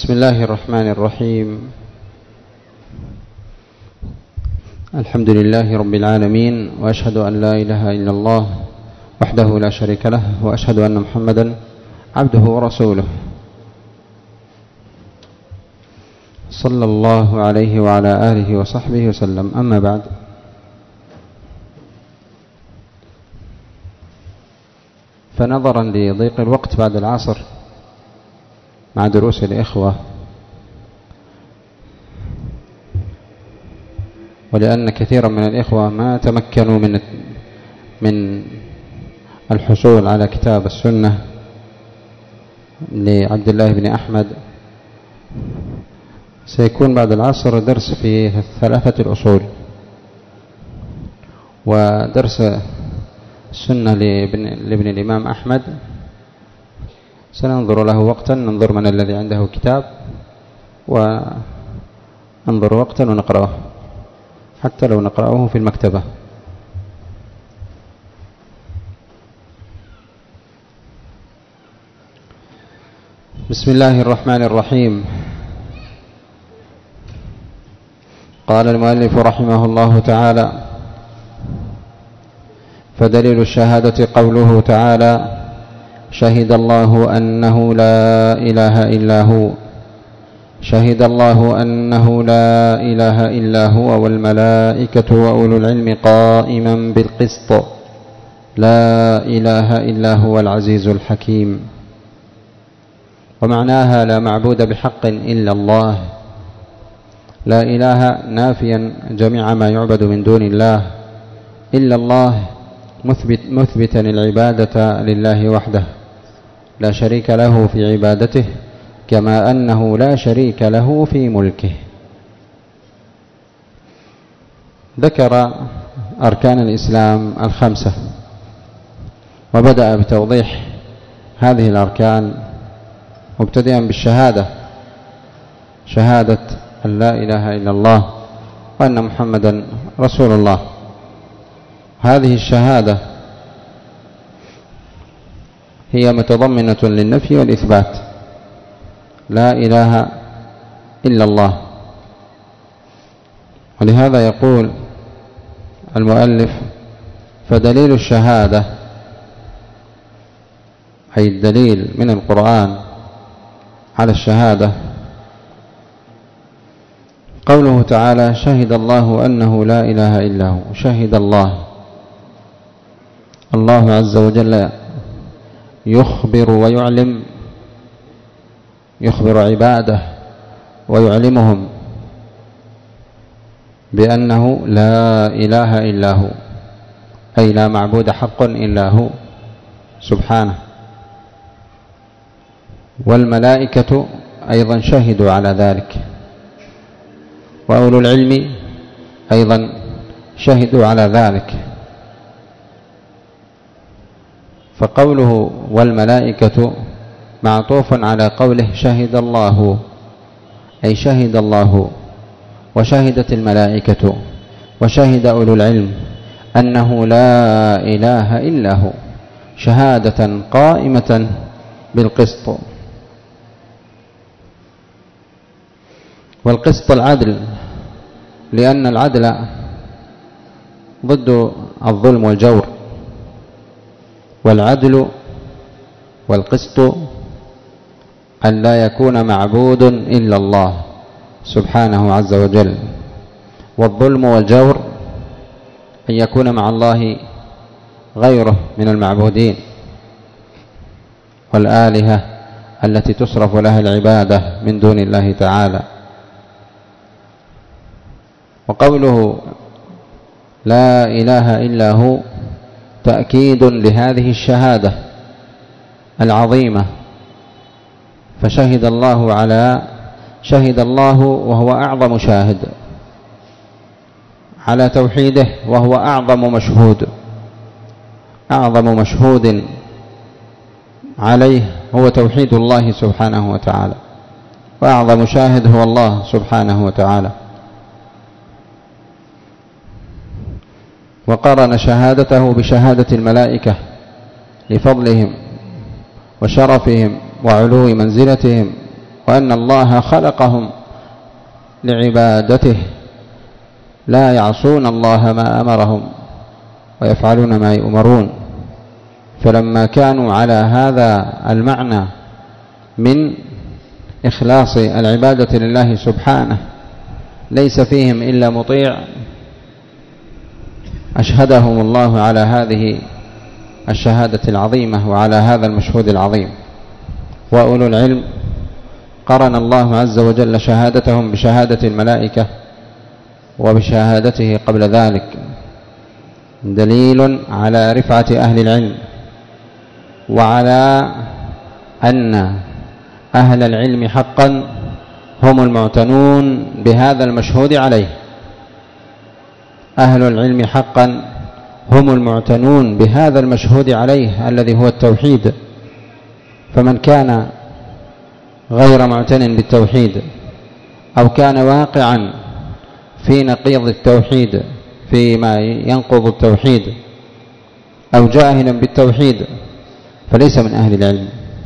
بسم الله الرحمن الرحيم. الحمد لله رب العالمين، وأشهد أن لا إله إلا الله وحده لا شريك له، وأشهد أن محمدا عبده ورسوله صلى الله عليه وعلى آله وصحبه وسلم. أما بعد، فنظرا لضيق الوقت بعد العصر مع دروس الإخوة، ولأن كثيرا من الإخوة ما تمكنوا من الحصول على كتاب السنة لعبد الله بن أحمد، سيكون بعد العصر درس في ثلاثة الأصول، ودرس السنة لابن الإمام أحمد سننظر له وقتا، ننظر من الذي عنده كتاب وننظر وقتا ونقرأه، حتى لو نقرأه في المكتبة. بسم الله الرحمن الرحيم. قال المؤلف رحمه الله تعالى: فدليل الشهادة قوله تعالى: شهد الله أنه لا إله إلا هو. شهد الله أنه لا إله إلا هو والملائكة وأولو العلم قائما بالقسط، لا إله إلا هو العزيز الحكيم. ومعناها لا معبود بحق إلا الله. لا إله نافيا جميع ما يعبد من دون الله، إلا الله مثبتا العبادة لله وحده لا شريك له في عبادته، كما أنه لا شريك له في ملكه. ذكر أركان الإسلام الخمسة، وبدأ بتوضيح هذه الأركان مبتدئا بالشهادة، شهادة أن لا إله إلا الله وأن محمدا رسول الله. هذه الشهادة هي متضمنة للنفي والإثبات، لا إله إلا الله. ولهذا يقول المؤلف: فدليل الشهادة، أي الدليل من القرآن على الشهادة، قوله تعالى: شهد الله أنه لا إله إلا هو. شهد الله عز وجل يخبر ويعلم، يخبر عباده ويعلمهم بأنه لا إله إلا هو، أي لا معبود حق إلا هو سبحانه. والملائكة أيضا شهدوا على ذلك، وأولو العلم أيضا شهدوا على ذلك. فقوله والملائكة معطوف على قوله شهد الله، أي شهد الله وشهدت الملائكة وشهد أولو العلم أنه لا إله إلا هو، شهادة قائمة بالقسط. والقسط العدل، لأن العدل ضد الظلم والجور، والعدل والقسط أن لا يكون معبود إلا الله سبحانه عز وجل، والظلم والجور أن يكون مع الله غيره من المعبودين والآلهة التي تصرف لها العبادة من دون الله تعالى. وقوله لا إله إلا هو تأكيد لهذه الشهادة العظيمة، فشهد الله وهو أعظم شاهد على توحيده، وهو أعظم مشهود عليه هو توحيد الله سبحانه وتعالى، وأعظم شاهد هو الله سبحانه وتعالى. وقرن شهادته بشهادة الملائكة لفضلهم وشرفهم وعلو منزلتهم وأن الله خلقهم لعبادته لا يعصون الله ما أمرهم ويفعلون ما يؤمرون. فلما كانوا على هذا المعنى من إخلاص العبادة لله سبحانه ليس فيهم إلا مطيع، أشهدهم الله على هذه الشهادة العظيمة وعلى هذا المشهود العظيم. وأولو العلم قرن الله عز وجل شهادتهم بشهادة الملائكة وبشهادته قبل ذلك، دليل على رفعة أهل العلم وعلى أن أهل العلم حقا هم المعتنون بهذا المشهود عليه. أهل العلم حقا هم المعتنون بهذا المشهود عليه الذي هو التوحيد. فمن كان غير معتن بالتوحيد أو كان واقعا في نقيض التوحيد فيما ينقض التوحيد أو جاهلا بالتوحيد فليس من أهل العلم،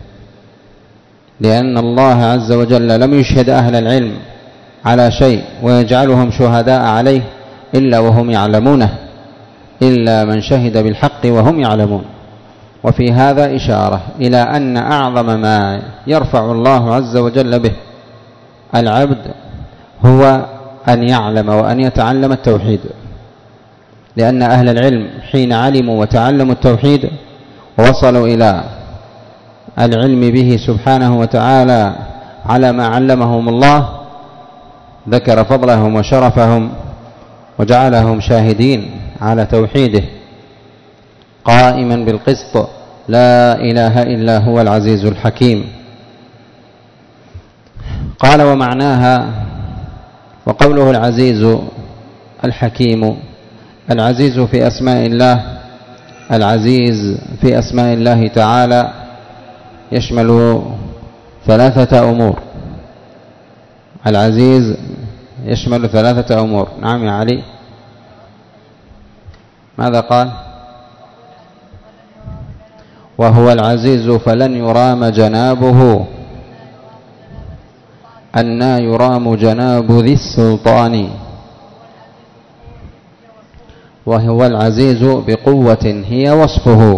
لأن الله عز وجل لم يشهد أهل العلم على شيء ويجعلهم شهداء عليه إلا وهم يعلمونه، إلا من شهد بالحق وهم يعلمون. وفي هذا إشارة إلى أن أعظم ما يرفع الله عز وجل به العبد هو أن يعلم وأن يتعلم التوحيد، لأن أهل العلم حين علموا وتعلموا التوحيد ووصلوا إلى العلم به سبحانه وتعالى على ما علمهم الله ذكر فضلهم وشرفهم وجعلهم شاهدين على توحيده قائما بالقسط لا إله إلا هو العزيز الحكيم. قال ومعناها وقوله العزيز الحكيم، العزيز في أسماء الله، العزيز في أسماء الله تعالى يشمل ثلاثة أمور. العزيز يشمل ثلاثة أمور. نعم يا علي، ماذا قال؟ وهو العزيز فلن يرام جنابه، أنى يرام جناب ذي السلطان. وهو العزيز بقوة هي وصفه،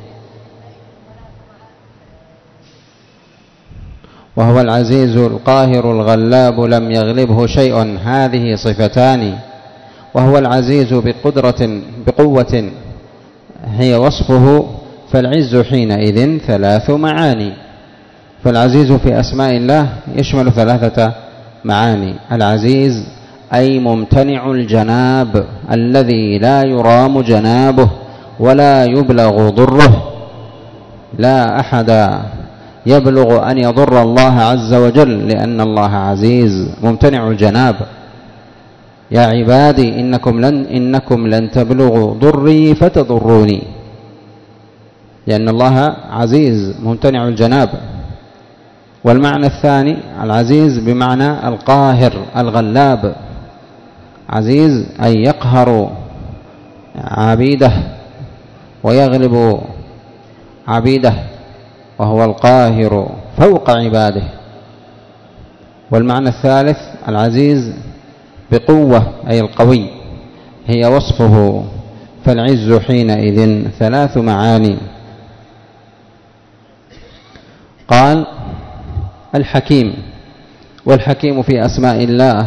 وهو العزيز القاهر الغلاب لم يغلبه شيء، هذه صفتان. وهو العزيز بقوة هي وصفه، فالعز حينئذ ثلاث معاني. فالعزيز في أسماء الله يشمل ثلاثة معاني. العزيز أي ممتنع الجناب الذي لا يرام جنابه ولا يبلغ ضره، لا أحد يبلغ أن يضر الله عز وجل لأن الله عزيز ممتنع الجناب. يا عبادي إنكم لن تبلغوا ضري فتضروني، لأن الله عزيز ممتنع الجناب. والمعنى الثاني العزيز بمعنى القاهر الغلاب، عزيز أي يقهر عبيده ويغلب عبيده، وهو القاهر فوق عباده. والمعنى الثالث العزيز بقوة أي القوي هي وصفه، فالعز حينئذ ثلاث معاني. قال الحكيم، والحكيم في أسماء الله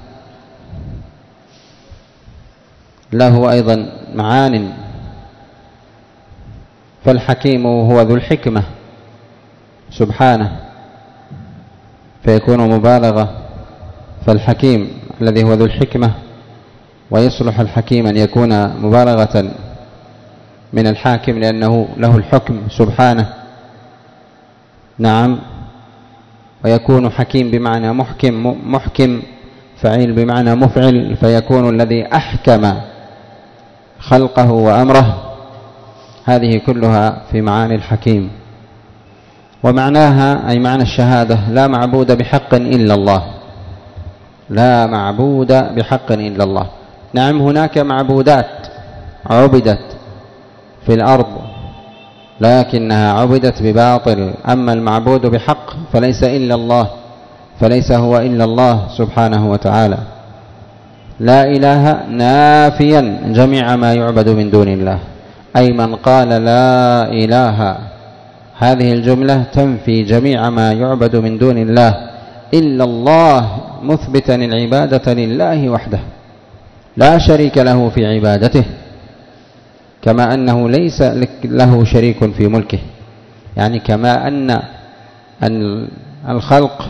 له أيضا معان. فالحكيم هو ذو الحكمة سبحانه فيكون مبالغة، فالحكيم الذي هو ذو الحكمة، ويصلح الحكيم أن يكون مبالغة من الحاكم لأنه له الحكم سبحانه. نعم. ويكون حكيم بمعنى محكم فعيل بمعنى مفعل، فيكون الذي أحكم خلقه وأمره. هذه كلها في معاني الحكيم. ومعناها أي معنى الشهادة لا معبود بحق إلا الله، لا معبود بحق إلا الله. نعم هناك معبودات عبدت في الأرض لكنها عبدت بباطل، أما المعبود بحق فليس إلا الله فليس هو إلا الله سبحانه وتعالى. لا إله نافيا جميع ما يعبد من دون الله، أي من قال لا إله، هذه الجملة تنفي جميع ما يعبد من دون الله إلا الله، مثبتا العبادة لله وحده لا شريك له في عبادته، كما أنه ليس له شريك في ملكه. يعني كما أن الخلق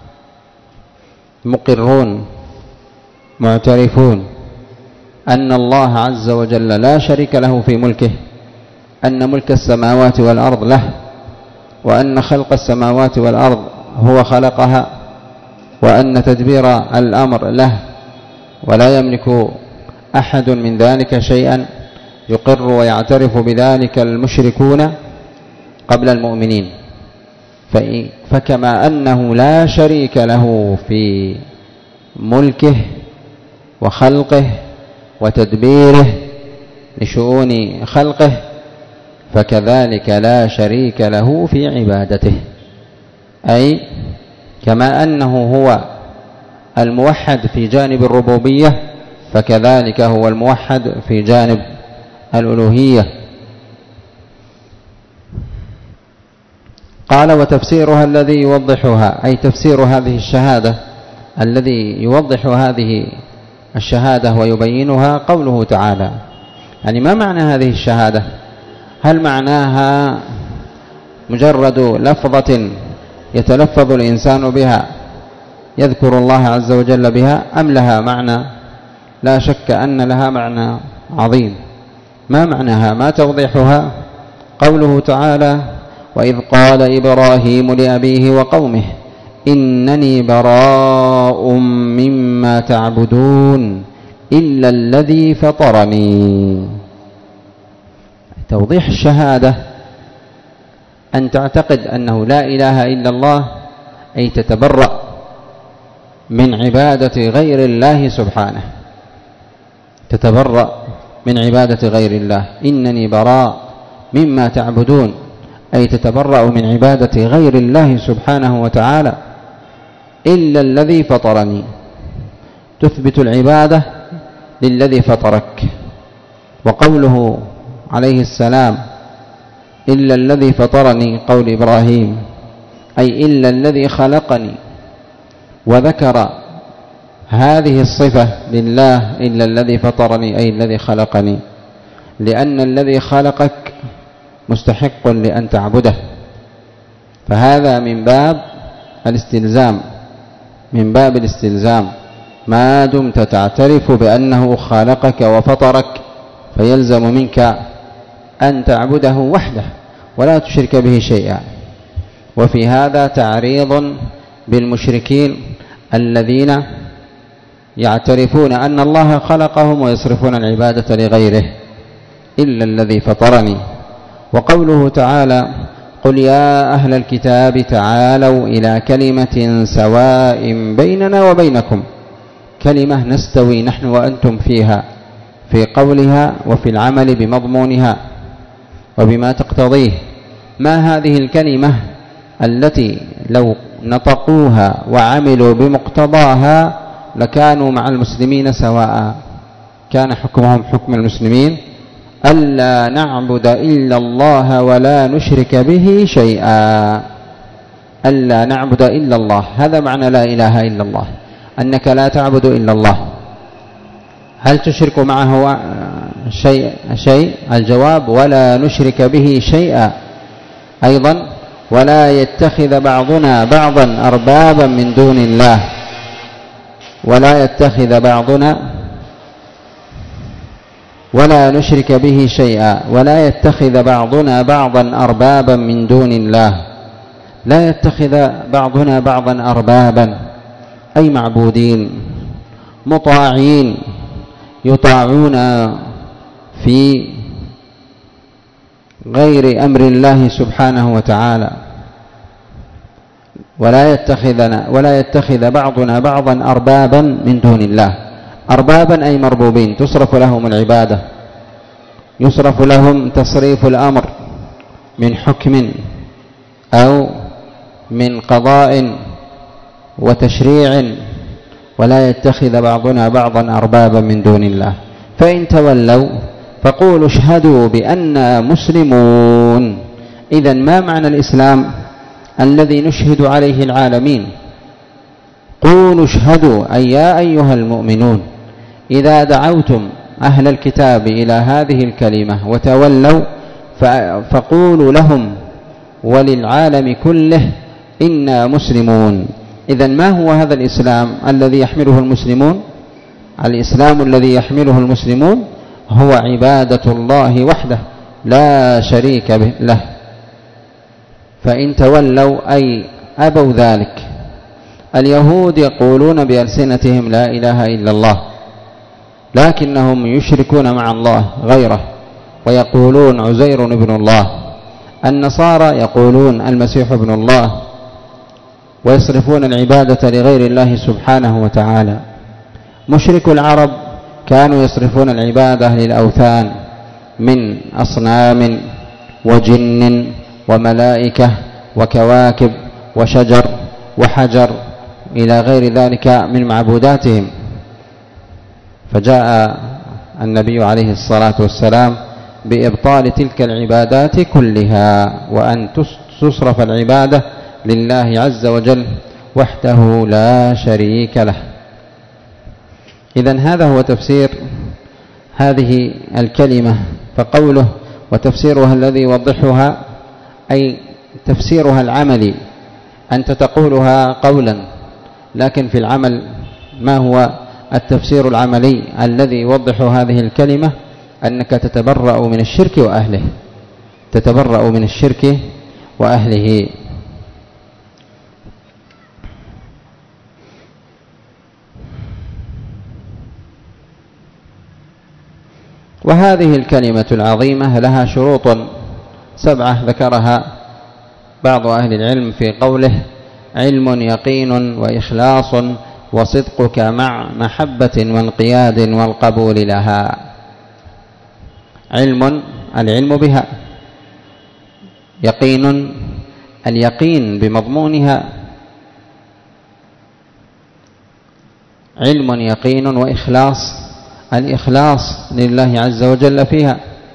مقرون معترفون أن الله عز وجل لا شريك له في ملكه، أن ملك السماوات والأرض له، وأن خلق السماوات والأرض هو خلقها، وأن تدبير الأمر له، ولا يملك أحد من ذلك شيئا، يقر ويعترف بذلك المشركون قبل المؤمنين. فكما أنه لا شريك له في ملكه وخلقه وتدبيره لشؤون خلقه، فكذلك لا شريك له في عبادته. أي كما أنه هو الموحد في جانب الربوبية، فكذلك هو الموحد في جانب الألوهية. قال: وتفسيرها الذي يوضحها، أي تفسير هذه الشهادة الذي يوضح هذه الشهادة ويبينها قوله تعالى. يعني ما معنى هذه الشهادة؟ هل معناها مجرد لفظة يتلفظ الإنسان بها يذكر الله عز وجل بها، أم لها معنى؟ لا شك أن لها معنى عظيم. ما معناها؟ ما توضيحها؟ قوله تعالى: وإذ قال إبراهيم لأبيه وقومه إنني براء مما تعبدون إلا الذي فطرني. توضيح الشهادة أن تعتقد أنه لا إله إلا الله، أي تتبرأ من عبادة غير الله سبحانه، تتبرأ من عبادة غير الله. إنني براء مما تعبدون، أي تتبرأ من عبادة غير الله سبحانه وتعالى، إلا الذي فطرني، تثبت العبادة للذي فطرك. وقوله عليه السلام إلا الذي فطرني، قول إبراهيم، أي إلا الذي خلقني، وذكر هذه الصفة لله إلا الذي فطرني، أي الذي خلقني، لأن الذي خلقك مستحق لأن تعبده، فهذا من باب الاستلزام، من باب الاستلزام. ما دمت تعترف بأنه خلقك وفطرك، فيلزم منك أن تعبده وحده ولا تشرك به شيئا. وفي هذا تعريض بالمشركين الذين يعترفون أن الله خلقهم ويصرفون العبادة لغيره، إلا الذي فطرني. وقوله تعالى: قل يا أهل الكتاب تعالوا إلى كلمة سواء بيننا وبينكم، كلمة نستوي نحن وأنتم فيها، في قولها وفي العمل بمضمونها وبما تقتضيه. ما هذه الكلمة التي لو نطقوها وعملوا بمقتضاها لكانوا مع المسلمين سواء؟ كان حكمهم حكم المسلمين: ألا نعبد إلا الله ولا نشرك به شيئا. ألا نعبد إلا الله، هذا معنى لا إله إلا الله، أنك لا تعبد إلا الله. هل تشرك معه شيء؟ الجواب: ولا نشرك به شيئا. أيضا: ولا يتخذ بعضنا بعضا أربابا من دون الله، ولا يتخذ بعضنا، ولا نشرك به شيئا، ولا يتخذ بعضنا بعضا أربابا من دون الله. لا يتخذ بعضنا بعضا أربابا، أي معبودين مطاعين يطاعون في غير أمر الله سبحانه وتعالى. ولا يتخذ بعضنا بعضا أربابا من دون الله. أربابا أي مربوبين، تصرف لهم العبادة، يصرف لهم تصريف الأمر من حكم أو من قضاء وتشريع ولا يتخذ بعضنا بعضا أربابا من دون الله. فإن تولوا فقولوا اشهدوا بأننا مسلمون. إذن ما معنى الإسلام الذي نشهد عليه العالمين؟ قولوا اشهدوا أي يا أيها المؤمنون إذا دعوتم أهل الكتاب إلى هذه الكلمة وتولوا فقولوا لهم وللعالم كله إنا مسلمون. إذن ما هو هذا الإسلام الذي يحمله المسلمون؟ الإسلام الذي يحمله المسلمون هو عبادة الله وحده لا شريك له. فإن تولوا أي أبوا ذلك. اليهود يقولون بألسنتهم لا إله إلا الله، لكنهم يشركون مع الله غيره ويقولون عزير ابن الله. النصارى يقولون المسيح ابن الله، ويصرفون العبادة لغير الله سبحانه وتعالى. مشرك العرب كانوا يصرفون العبادة للأوثان من أصنام وجن وملائكة وكواكب وشجر وحجر إلى غير ذلك من معبوداتهم. فجاء النبي عليه الصلاة والسلام بإبطال تلك العبادات كلها، وأن تصرف العبادة لله عز وجل وحده لا شريك له. إذن هذا هو تفسير هذه الكلمة. فقوله وتفسيرها الذي يوضحها أي تفسيرها العملي، أنت تقولها قولا، لكن في العمل ما هو التفسير العملي الذي يوضح هذه الكلمة؟ أنك تتبرأ من الشرك وأهله، تتبرأ من الشرك وأهله. وهذه الكلمة العظيمة لها شروط 7 ذكرها بعض أهل العلم في قوله علم يقين وإخلاص وصدقك مع محبة وانقياد والقبول لها. علم العلم بها، يقين اليقين بمضمونها، علم يقين وإخلاص الإخلاص لله عز وجل فيها.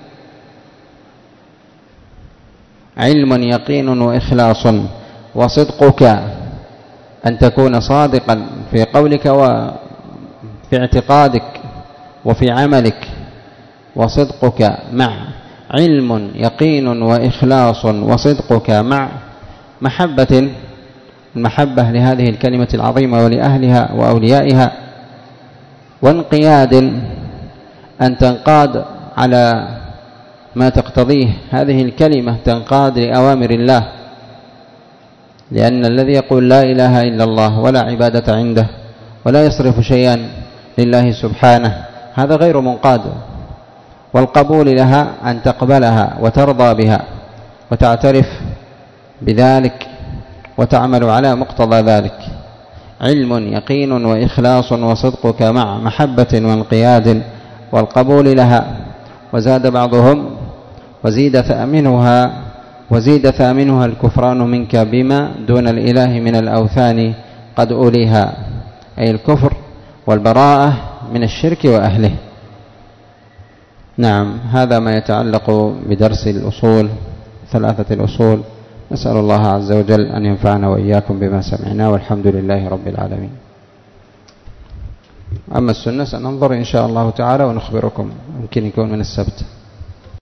علم يقين وإخلاص وصدقك أن تكون صادقا في قولك وفي اعتقادك وفي عملك. وصدقك مع علم يقين وإخلاص وصدقك مع محبة، المحبة لهذه الكلمة العظيمة ولأهلها وأوليائها. وانقياد أن تنقاد على ما تقتضيه هذه الكلمة، تنقاد لأوامر الله، لأن الذي يقول لا إله إلا الله ولا عبادة عنده ولا يصرف شيئا لله سبحانه هذا غير منقاد. والقبول لها أن تقبلها وترضى بها وتعترف بذلك وتعمل على مقتضى ذلك. علم يقين وإخلاص وصدقك مع محبة وانقياد والقبول لها. وزاد بعضهم وزيد ثامنها الكفران منك بما دون الإله من الأوثان قد أوليها، أي الكفر والبراءة من الشرك وأهله. نعم، هذا ما يتعلق بدرس الأصول، 3 الأصول. نسأل الله عز وجل أن ينفعنا وإياكم بما سمعنا، والحمد لله رب العالمين. أما السنة سننظر إن شاء الله تعالى ونخبركم، يمكن يكون من السبت.